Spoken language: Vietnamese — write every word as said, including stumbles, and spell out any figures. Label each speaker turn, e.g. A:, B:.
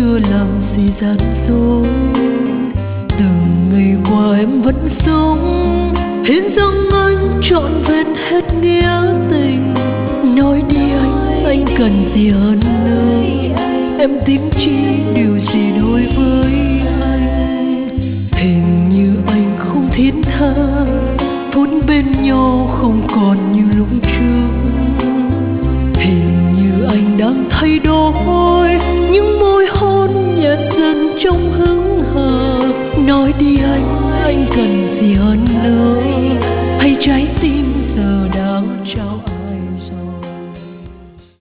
A: chưa làm gì gian dối. Từng ngày qua em vẫn sống hiến dâng anh trọn vẹn hết nghĩa tình. Nói đi anh, anh cần gì hơn nữa, em tìm chi điều gì đối với anh. Hình như anh không thiết tha, phút bên nhau không còn như lúc trước. Hình như anh đang thay đổi, những môi hôn nhạt dần trong hững hờ. Nói đi anh, anh cần gì hơn nữa, hay trái tim